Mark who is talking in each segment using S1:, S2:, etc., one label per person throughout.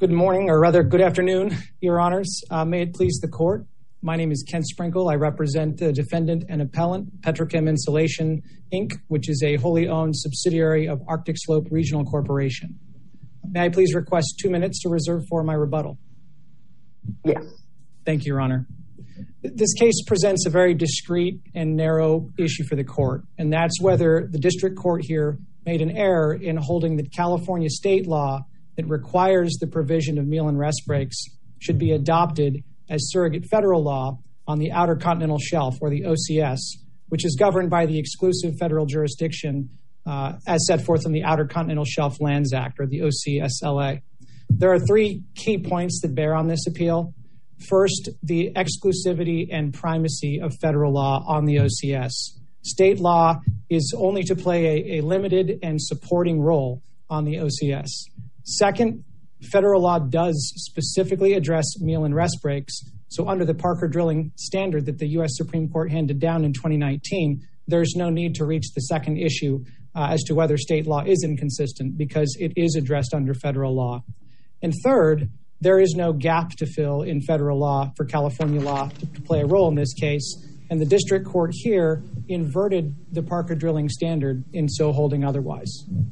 S1: Good morning, or rather good afternoon, Your Honors. May it please the court. My name is Ken Sprinkle. I represent the defendant and appellant, Petrochem Insulation, Inc., which is a wholly owned subsidiary of Arctic Slope Regional Corporation. May I please request 2 minutes to reserve for my rebuttal?
S2: Yes.
S1: Thank you, Your Honor. This case presents a very discrete and narrow issue for the court, and that's whether the district court here made an error in holding that California state law that requires the provision of meal and rest breaks should be adopted as surrogate federal law on the Outer Continental Shelf, or the OCS, which is governed by the exclusive federal jurisdiction as set forth in the Outer Continental Shelf Lands Act, or the OCSLA. There are three key points that bear on this appeal. First, the exclusivity and primacy of federal law on the OCS. State law is only to play a limited and supporting role on the OCS. Second, federal law does specifically address meal and rest breaks. So under the Parker Drilling standard that the U.S. Supreme Court handed down in 2019, there's no need to reach the second issue as to whether state law is inconsistent, because it is addressed under federal law. And third, there is no gap to fill in federal law for California law to play a role in this case. And the district court here inverted the Parker Drilling standard in so holding otherwise.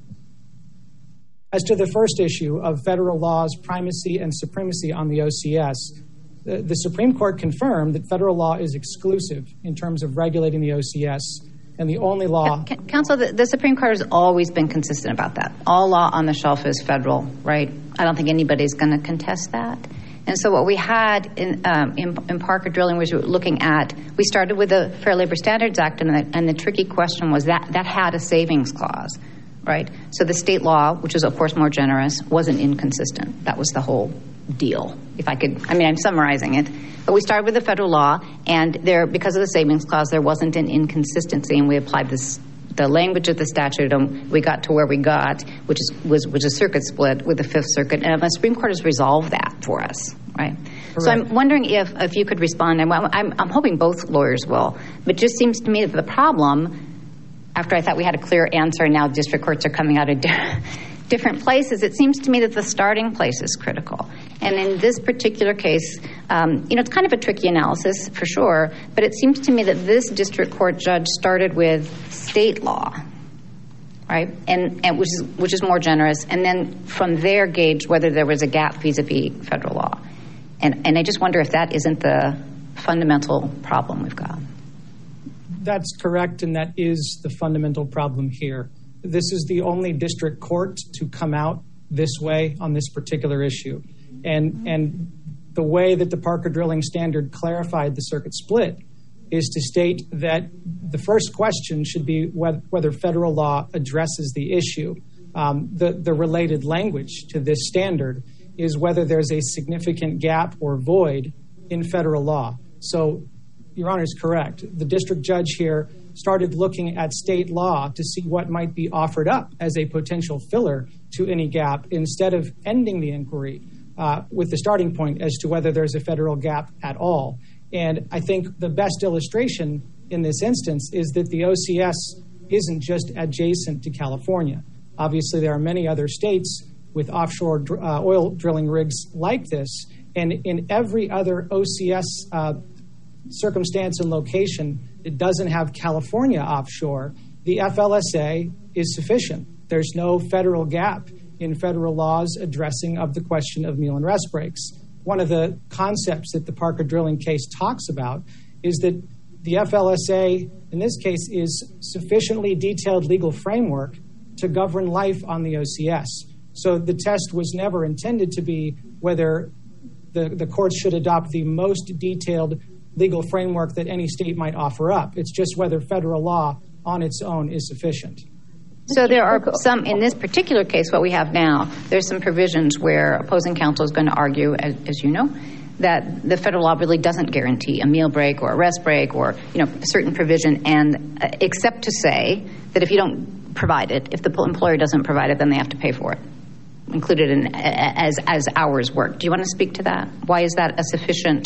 S1: As to the first issue of federal law's primacy and supremacy on the OCS, the Supreme Court confirmed that federal law is exclusive in terms of regulating the OCS, and the only law...
S3: Counsel, the Supreme Court has always been consistent about that. All law on the shelf is federal, right? I don't think anybody's going to contest that. And so what we had in Parker Drilling was looking at, we started with the Fair Labor Standards Act, and the tricky question was that had a savings clause, right? So the state law, which is of course more generous, wasn't inconsistent. That was the whole deal. I'm summarizing it. But we started with the federal law, and because of the savings clause, there wasn't an inconsistency, and we applied the language of the statute, and we got to where we got, which was a circuit split with the Fifth Circuit, and the Supreme Court has resolved that for us, right? Correct. So I'm wondering if you could respond, and I'm hoping both lawyers will, but it just seems to me that the problem, after I thought we had a clear answer, and now district courts are coming out of different places, it seems to me that the starting place is critical. And in this particular case, it's kind of a tricky analysis for sure, but it seems to me that this district court judge started with state law, right? And which is more generous, and then from there gauge whether there was a gap vis-a-vis federal law. And I just wonder if that isn't the fundamental problem we've got.
S1: That's correct, and that is the fundamental problem here. This is the only district court to come out this way on this particular issue. And the way that the Parker Drilling standard clarified the circuit split is to state that the first question should be whether federal law addresses the issue. The related language to this standard is whether there's a significant gap or void in federal law. So Your Honor is correct. The district judge here started looking at state law to see what might be offered up as a potential filler to any gap, instead of ending the inquiry with the starting point as to whether there's a federal gap at all. And I think the best illustration in this instance is that the OCS isn't just adjacent to California. Obviously, there are many other states with offshore oil drilling rigs like this. And in every other OCS circumstance and location that doesn't have California offshore, the FLSA is sufficient. There's no federal gap in federal law's addressing of the question of meal and rest breaks. One of the concepts that the Parker Drilling case talks about is that the FLSA, in this case, is sufficiently detailed legal framework to govern life on the OCS. So the test was never intended to be whether the courts should adopt the most detailed legal framework that any state might offer up. It's just whether federal law on its own is sufficient.
S3: So there are some, in this particular case, what we have now, there's some provisions where opposing counsel is going to argue, as you know, that the federal law really doesn't guarantee a meal break or a rest break or, a certain provision, and except to say that if you don't provide it, if the employer doesn't provide it, then they have to pay for it, included in as hours worked. Do you want to speak to that? Why is that a sufficient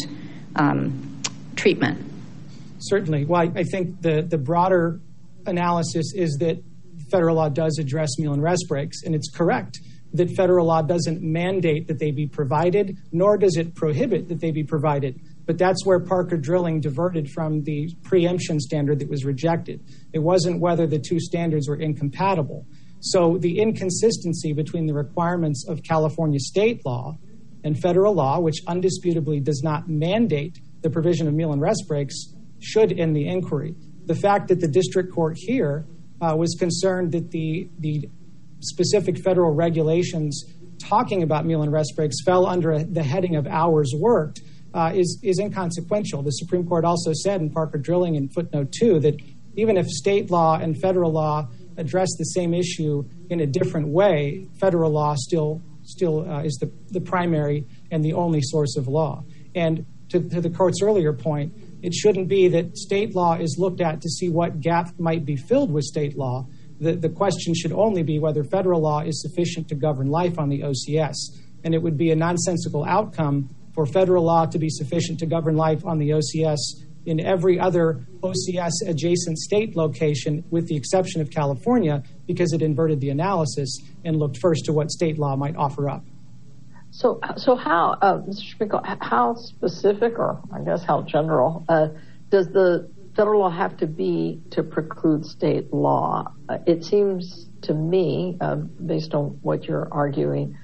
S3: treatment?
S1: Certainly. Well, I think the broader analysis is that federal law does address meal and rest breaks, and it's correct that federal law doesn't mandate that they be provided, nor does it prohibit that they be provided. But that's where Parker Drilling diverted from the preemption standard that was rejected. It wasn't whether the two standards were incompatible. So the inconsistency between the requirements of California state law and federal law, which undisputably does not mandate the provision of meal and rest breaks, should end the inquiry. The fact that the district court here was concerned that the specific federal regulations talking about meal and rest breaks fell under the heading of hours worked is inconsequential. The Supreme Court also said in Parker Drilling in footnote 2 that even if state law and federal law address the same issue in a different way, federal law still is the primary and the only source of law. And to the court's earlier point, it shouldn't be that state law is looked at to see what gap might be filled with state law. The question should only be whether federal law is sufficient to govern life on the OCS. And it would be a nonsensical outcome for federal law to be sufficient to govern life on the OCS in every other OCS adjacent state location, with the exception of California, because it inverted the analysis and looked first to what state law might offer up.
S2: So how, Mr. Schmickel, how specific, or I guess how general, does the federal law have to be to preclude state law? It seems to me, based on what you're arguing,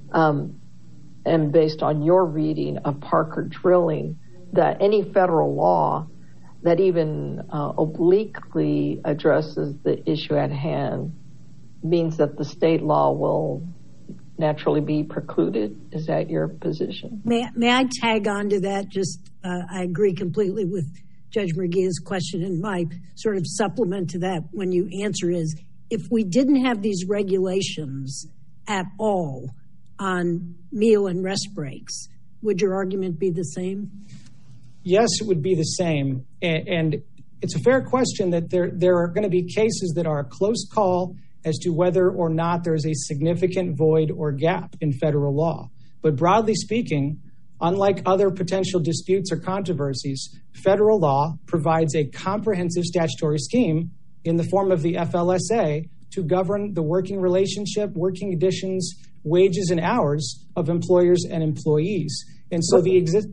S2: and based on your reading of Parker Drilling, that any federal law that even obliquely addresses the issue at hand means that the state law will naturally be precluded. Is that your position?
S4: May I tag on to that? I agree completely with Judge McGee's question, and my sort of supplement to that when you answer is, if we didn't have these regulations at all on meal and rest breaks, would your argument be the same?
S1: Yes, it would be the same. And it's a fair question that there are going to be cases that are a close call as to whether or not there is a significant void or gap in federal law. But broadly speaking, unlike other potential disputes or controversies, federal law provides a comprehensive statutory scheme in the form of the FLSA to govern the working relationship, working conditions, wages, and hours of employers and employees. And so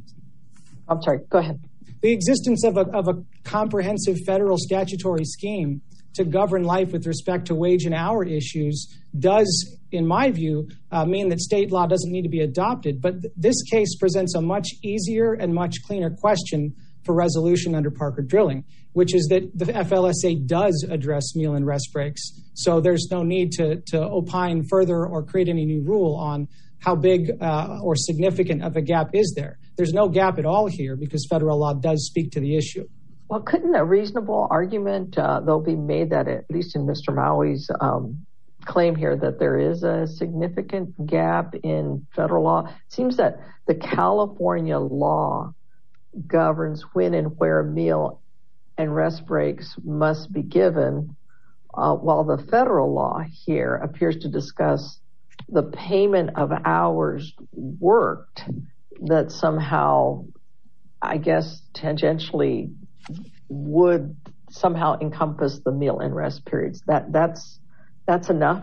S2: I'm sorry, go ahead.
S1: The existence of a comprehensive federal statutory scheme to govern life with respect to wage and hour issues does, in my view, mean that state law doesn't need to be adopted. But this case presents a much easier and much cleaner question for resolution under Parker Drilling, which is that the FLSA does address meal and rest breaks. So there's no need to opine further or create any new rule on how big or significant of a gap is there. There's no gap at all here because federal law does speak to the issue.
S2: Well, couldn't a reasonable argument, though, be made that, at least in Mr. Maui's claim here, that there is a significant gap in federal law? It seems that the California law governs when and where meal and rest breaks must be given, while the federal law here appears to discuss the payment of hours worked that somehow, I guess, tangentially would somehow encompass the meal and rest periods. That's enough.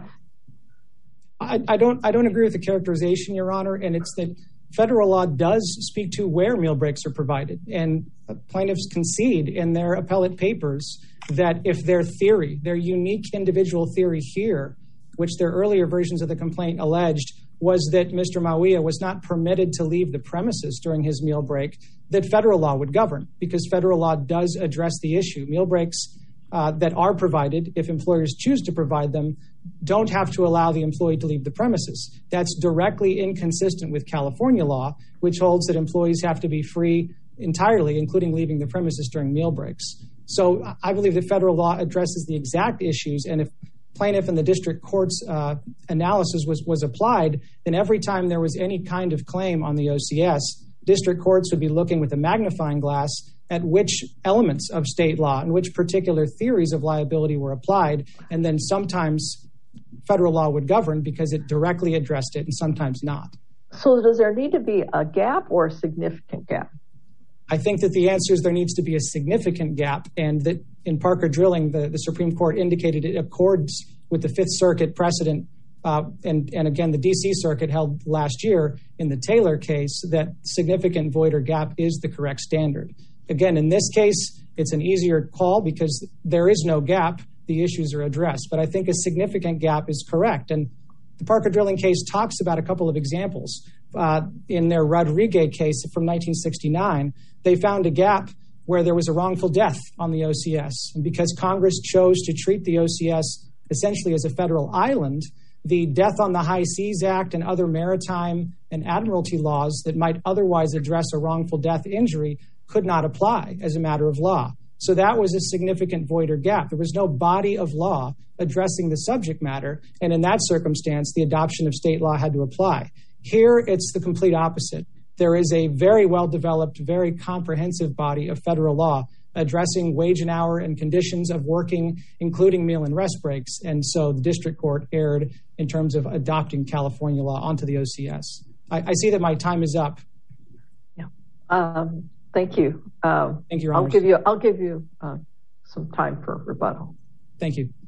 S1: I don't agree with the characterization, Your Honor, and it's that federal law does speak to where meal breaks are provided, and plaintiffs concede in their appellate papers that if their theory, their unique individual theory here, which their earlier versions of the complaint alleged, was that Mr. Maui was not permitted to leave the premises during his meal break, that federal law would govern, because federal law does address the issue. Meal breaks that are provided, if employers choose to provide them, don't have to allow the employee to leave the premises. That's directly inconsistent with California law, which holds that employees have to be free entirely, including leaving the premises during meal breaks. So I believe that federal law addresses the exact issues, and if plaintiff and the district court's analysis was applied, then every time there was any kind of claim on the OCS, district courts would be looking with a magnifying glass at which elements of state law and which particular theories of liability were applied, and then sometimes federal law would govern because it directly addressed it and sometimes not.
S2: So does there need to be a gap or a significant gap?
S1: I think that the answer is there needs to be a significant gap, and that in Parker Drilling, the Supreme Court indicated it accords with the Fifth Circuit precedent And again, the D.C. Circuit held last year in the Taylor case that significant void or gap is the correct standard. Again, in this case, it's an easier call because there is no gap. The issues are addressed. But I think a significant gap is correct. And the Parker Drilling case talks about a couple of examples. In their Rodriguez case from 1969, they found a gap where there was a wrongful death on the OCS. And because Congress chose to treat the OCS essentially as a federal island, the Death on the High Seas Act and other maritime and admiralty laws that might otherwise address a wrongful death injury could not apply as a matter of law. So that was a significant void or gap. There was no body of law addressing the subject matter. And in that circumstance, the adoption of state law had to apply. Here, it's the complete opposite. There is a very well-developed, very comprehensive body of federal law addressing wage and hour and conditions of working, including meal and rest breaks. And so the district court erred in terms of adopting California law onto the OCS. I see that my time is up.
S2: Yeah. Thank you.
S1: Thank you, Your
S2: Honors. I'll give you some time for rebuttal.
S1: Thank you.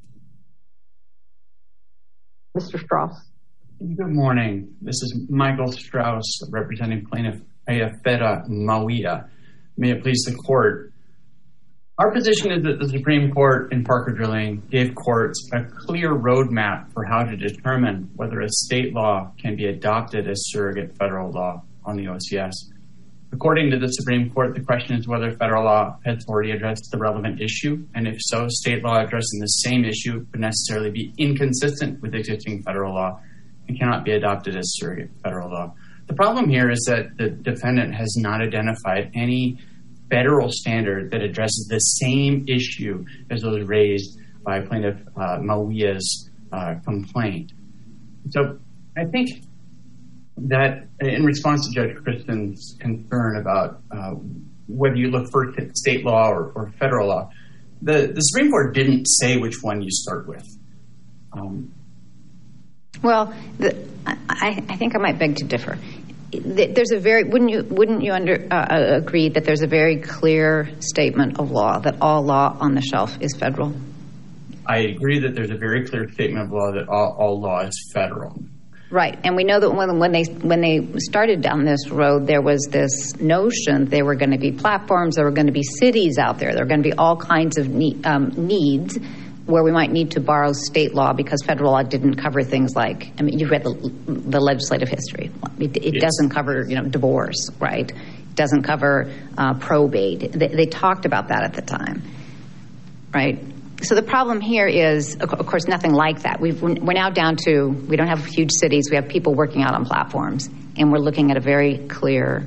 S2: Mr. Strauss.
S5: Good morning. This is Michael Strauss, representing plaintiff Ayafeta Mawia. May it please the court. Our position is that the Supreme Court in Parker Drilling gave courts a clear roadmap for how to determine whether a state law can be adopted as surrogate federal law on the OCS. According to the Supreme Court, the question is whether federal law has already addressed the relevant issue, and if so, state law addressing the same issue would necessarily be inconsistent with existing federal law and cannot be adopted as surrogate federal law. The problem here is that the defendant has not identified any federal standard that addresses the same issue as those raised by plaintiff Mawia's complaint. So I think that in response to Judge Kristen's concern about whether you look for state law or federal law, the Supreme Court didn't say which one you start with.
S3: Well, I think I might beg to differ. There's a very wouldn't you agree that there's a very clear statement of law that all law on the shelf is federal?
S5: I agree that there's a very clear statement of law that all law is federal. Right,
S3: and we know that when they started down this road, there was this notion there were going to be platforms, there were going to be cities out there were going to be all kinds of needs where we might need to borrow state law because federal law didn't cover things like, I mean, you've read the legislative history. It yes. doesn't cover, divorce, right? It doesn't cover probate. They talked about that at the time, right? So the problem here is, of course, nothing like that. We're now down to, we don't have huge cities. We have people working out on platforms, and we're looking at a very clear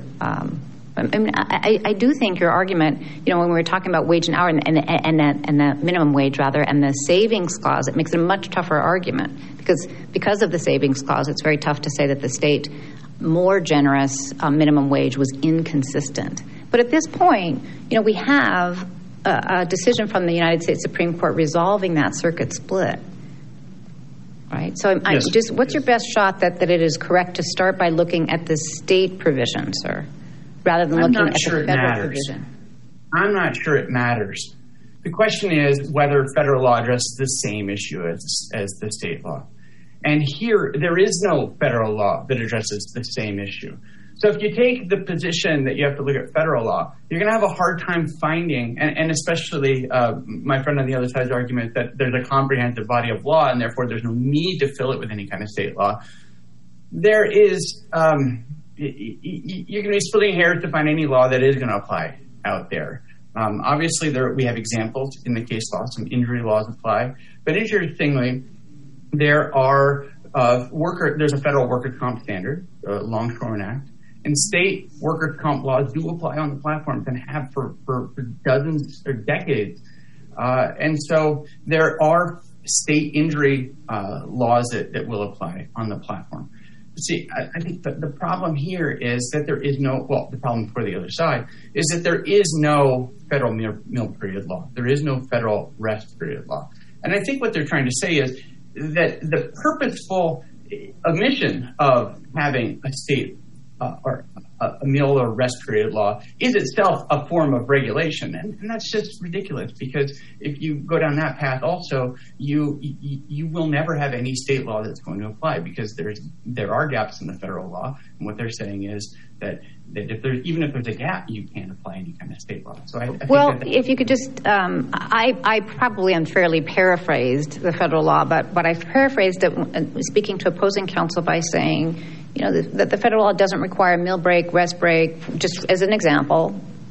S3: I do think your argument, when we were talking about wage and hour and the minimum wage rather, and the savings clause, it makes it a much tougher argument because of the savings clause. It's very tough to say that the state more generous minimum wage was inconsistent. But at this point, we have a decision from the United States Supreme Court resolving that circuit split. Right. So yes. What's your best shot that it is correct to start by looking at the state provision, sir? Rather than looking at the federal provision.
S5: I'm not sure it matters. The question is whether federal law addresses the same issue as the state law. And here, there is no federal law that addresses the same issue. So if you take the position that you have to look at federal law, you're going to have a hard time finding, and especially my friend on the other side's argument that there's a comprehensive body of law and therefore there's no need to fill it with any kind of state law. There is... you're going to be splitting hairs to find any law that is going to apply out there. Obviously, we have examples in the case law. Some injury laws apply. But interestingly, there's a federal workers' comp standard, the Longshoremen Act, and state workers' comp laws do apply on the platforms and have for dozens or decades. And so there are state injury laws that will apply on the platform. See, I think the problem here is that there is the problem for the other side is that there is no federal meal period law. There is no federal rest period law. And I think what they're trying to say is that the purposeful omission of having a state or a meal or rest period law is itself a form of regulation. And that's just ridiculous, because if you go down that path also, you will never have any state law that's going to apply, because there are gaps in the federal law. And what they're saying is that if there's a gap, you can't apply any kind of state law. So I think
S3: if you could just, I probably unfairly paraphrased the federal law, but I paraphrased it speaking to opposing counsel by saying, that the federal law doesn't require meal break, rest break, just as an example,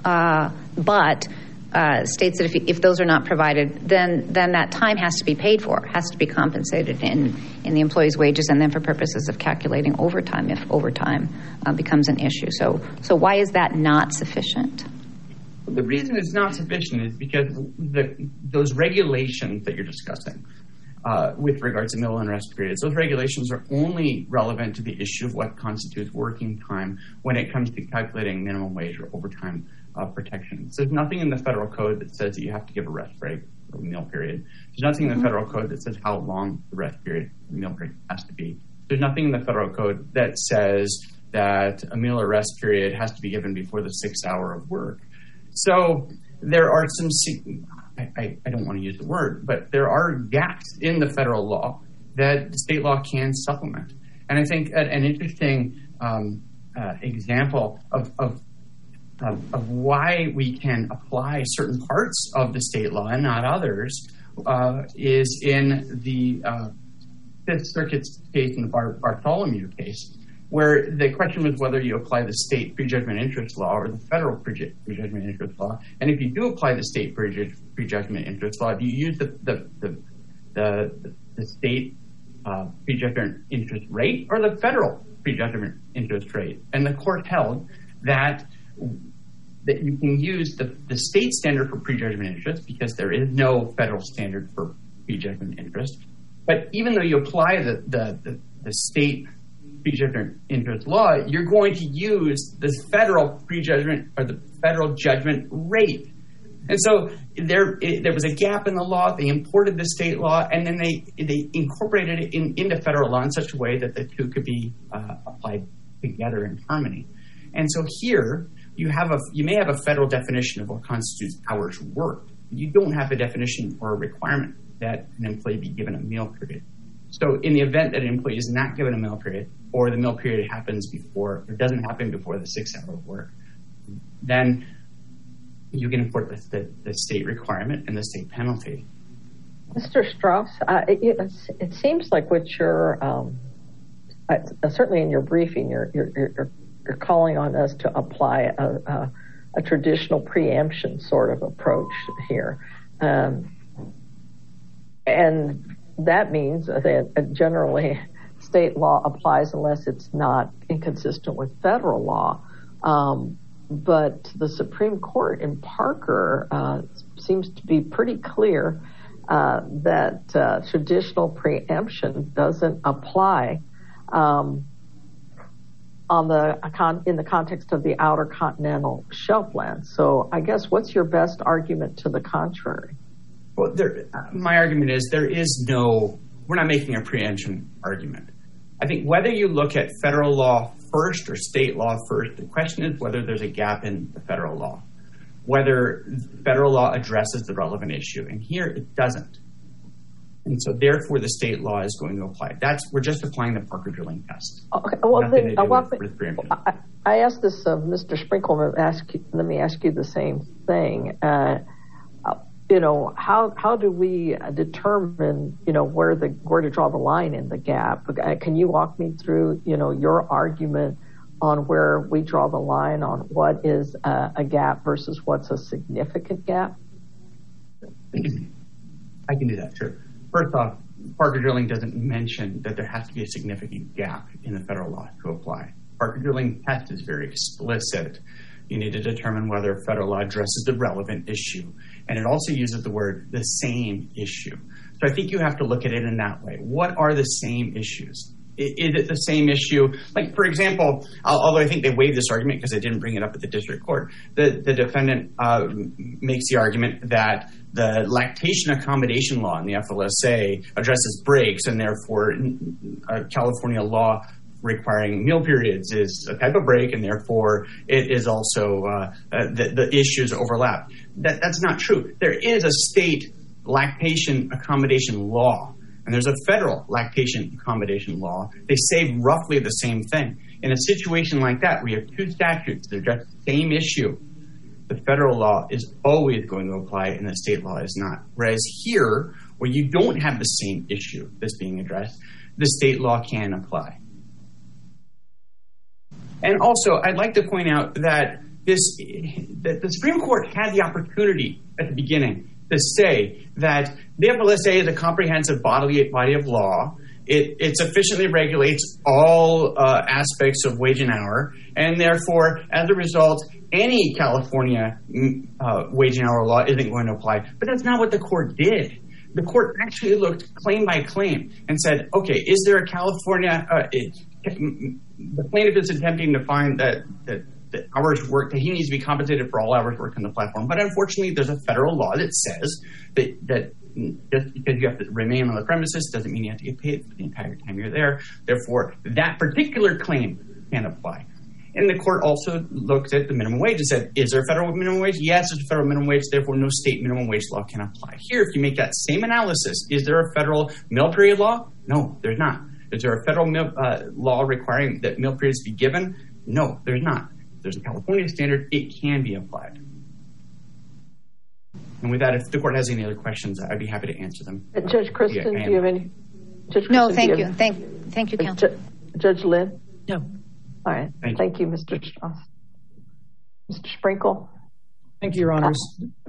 S3: but states that if those are not provided, then that time has to be paid for, has to be compensated in the employee's wages, and then for purposes of calculating overtime, if overtime becomes an issue. So why is that not sufficient?
S5: The reason it's not sufficient is because those regulations that you're discussing, with regards to meal and rest periods, those regulations are only relevant to the issue of what constitutes working time when it comes to calculating minimum wage or overtime protections. There's nothing in the federal code that says that you have to give a rest break or meal period. There's nothing in the federal code that says how long the rest period or meal break has to be. There's nothing in the federal code that says that a meal or rest period has to be given before the 6 hour of work. So there are some, I don't want to use the word, but there are gaps in the federal law that the state law can supplement. And I think an interesting example of why we can apply certain parts of the state law and not others is in the Fifth Circuit's case, in the Bartholomew case, where the question was whether you apply the state prejudgment interest law or the federal prejudgment interest law. And if you do apply the state prejudgment interest law, do you use the state prejudgment interest rate or the federal prejudgment interest rate? And the court held that you can use the state standard for prejudgment interest because there is no federal standard for prejudgment interest. But even though you apply the state prejudgment interest law, you're going to use the federal prejudgment or the federal judgment rate. And so there was a gap in the law. They imported the state law, and then they incorporated it into federal law in such a way that the two could be applied together in harmony. And so here you may have a federal definition of what constitutes hours worked. You don't have a definition or a requirement that an employee be given a meal period. So in the event that an employee is not given a meal period, or the meal period happens before or doesn't happen before the 6 hour of work, then you can import the state requirement and the state penalty.
S2: Mr. Strauss, it seems like what you're certainly in your briefing, you're calling on us to apply a traditional preemption sort of approach here, and that means that generally state law applies unless it's not inconsistent with federal law. But the Supreme Court in Parker seems to be pretty clear that traditional preemption doesn't apply in the context of the Outer Continental Shelf land. So I guess what's your best argument to the contrary?
S5: Well, my argument is we're not making a preemption argument. I think whether you look at federal law first or state law first, the question is whether there's a gap in the federal law, whether federal law addresses the relevant issue. And here it doesn't. And so therefore the state law is going to apply. We're just applying the Parker drilling test.
S2: Okay. Well, I asked this of Mr. Sprinkle. Let me ask you the same thing. How do we determine, where to draw the line in the gap? Can you walk me through, your argument on where we draw the line on what is a gap versus what's a significant gap?
S5: I can do that, sure. First off, Parker drilling doesn't mention that there has to be a significant gap in the federal law to apply. Parker drilling test is very explicit. You need to determine whether federal law addresses the relevant issue. And it also uses the word the same issue. So I think you have to look at it in that way. What are the same issues? Is it the same issue? Like, for example, although I think they waived this argument because they didn't bring it up at the district court, the defendant makes the argument that the lactation accommodation law in the FLSA addresses breaks, and therefore California law requiring meal periods is a type of break, and therefore it is also the issues overlap. That's not true. There is a state lactation accommodation law, and there's a federal lactation accommodation law. They say roughly the same thing. In a situation like that, we have two statutes that address the same issue. The federal law is always going to apply, and the state law is not. Whereas here, where you don't have the same issue that's being addressed, the state law can apply. And also, I'd like to point out that the Supreme Court had the opportunity at the beginning to say that the FLSA is a comprehensive body of law. It sufficiently regulates all aspects of wage and hour, and therefore, as a result, any California wage and hour law isn't going to apply. But that's not what the court did. The court actually looked claim by claim and said, okay, is there a California, the plaintiff is attempting to find that hours worked, that he needs to be compensated for all hours worked on the platform. But unfortunately, there's a federal law that says that just because you have to remain on the premises doesn't mean you have to get paid for the entire time you're there. Therefore, that particular claim can apply. And the court also looked at the minimum wage and said, is there a federal minimum wage? Yes, there's a federal minimum wage. Therefore, no state minimum wage law can apply. Here, if you make that same analysis, is there a federal meal period law? No, there's not. Is there a federal law requiring that meal periods be given? No, there's not. There's a California standard. It can be applied. And with that, if the court has any other questions, I'd be happy to answer them.
S2: Judge Kristen, do you have any?
S3: No, thank you. Thank you, counsel.
S2: Judge Lynn?
S4: No.
S2: All right. Thank you, Mr. Strauss. Mr. Sprinkle?
S1: Thank you, Your Honors.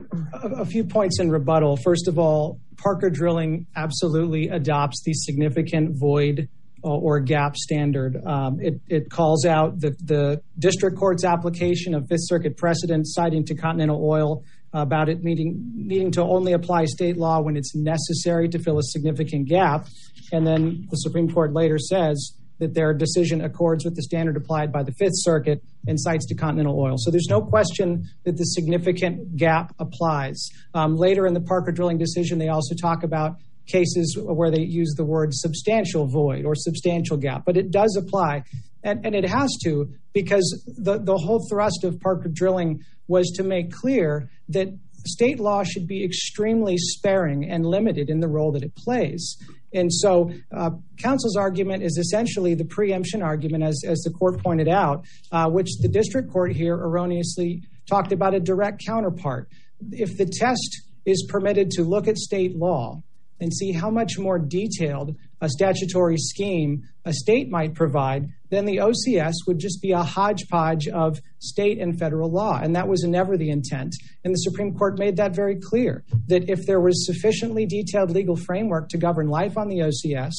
S1: A few points in rebuttal. First of all, Parker Drilling absolutely adopts the significant void or gap standard. It calls out the district court's application of Fifth Circuit precedent citing to Continental Oil about it needing to only apply state law when it's necessary to fill a significant gap. And then the Supreme Court later says that their decision accords with the standard applied by the Fifth Circuit and cites to Continental Oil. So there's no question that the significant gap applies. Later in the Parker Drilling decision, they also talk about cases where they use the word substantial void or substantial gap, but it does apply. And it has to, because the whole thrust of Parker Drilling was to make clear that state law should be extremely sparing and limited in the role that it plays. And so counsel's argument is essentially the preemption argument, as the court pointed out, which the district court here erroneously talked about a direct counterpart. If the test is permitted to look at state law and see how much more detailed a statutory scheme a state might provide, then the OCS would just be a hodgepodge of state and federal law. And that was never the intent. And the Supreme Court made that very clear, that if there was sufficiently detailed legal framework to govern life on the OCS,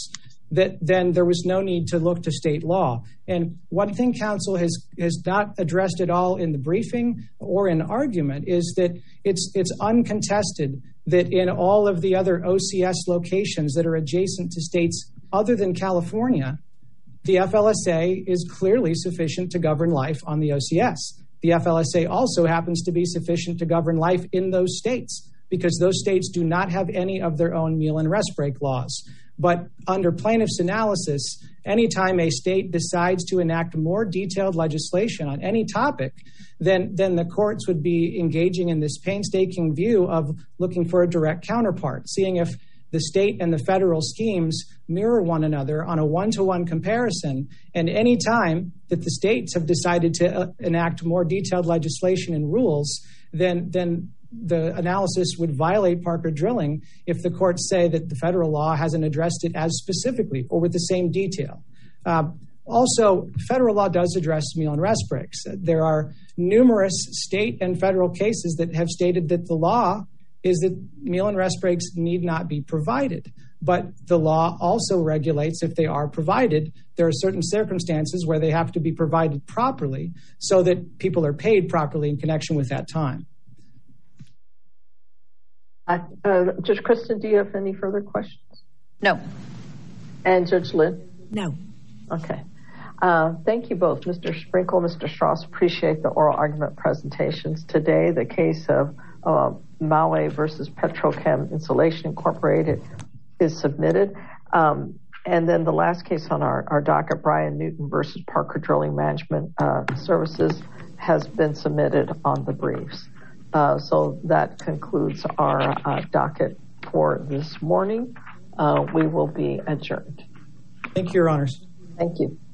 S1: then there was no need to look to state law. And one thing counsel has not addressed at all in the briefing or in argument is that it's uncontested that in all of the other OCS locations that are adjacent to states other than California, the FLSA is clearly sufficient to govern life on the OCS. The FLSA also happens to be sufficient to govern life in those states because those states do not have any of their own meal and rest break laws. But under plaintiff's analysis, anytime a state decides to enact more detailed legislation on any topic, then the courts would be engaging in this painstaking view of looking for a direct counterpart, seeing if the state and the federal schemes mirror one another on a one-to-one comparison. And any time that the states have decided to enact more detailed legislation and rules, then the analysis would violate Parker Drilling if the courts say that the federal law hasn't addressed it as specifically or with the same detail. Also, federal law does address meal and rest breaks. There are numerous state and federal cases that have stated that the law is that meal and rest breaks need not be provided. But the law also regulates if they are provided. There are certain circumstances where they have to be provided properly so that people are paid properly in connection with that time.
S2: Judge Kristen, do you have any further questions?
S3: No.
S2: And Judge Lynn?
S4: No.
S2: Okay. Thank you both, Mr. Sprinkle, Mr. Strauss. Appreciate the oral argument presentations today. The case of Maui versus Petrochem Insulation Incorporated is submitted. And then the last case on our docket, Brian Newton versus Parker Drilling Management Services, has been submitted on the briefs. So that concludes our docket for this morning. We will be adjourned.
S1: Thank you, Your Honors.
S2: Thank you.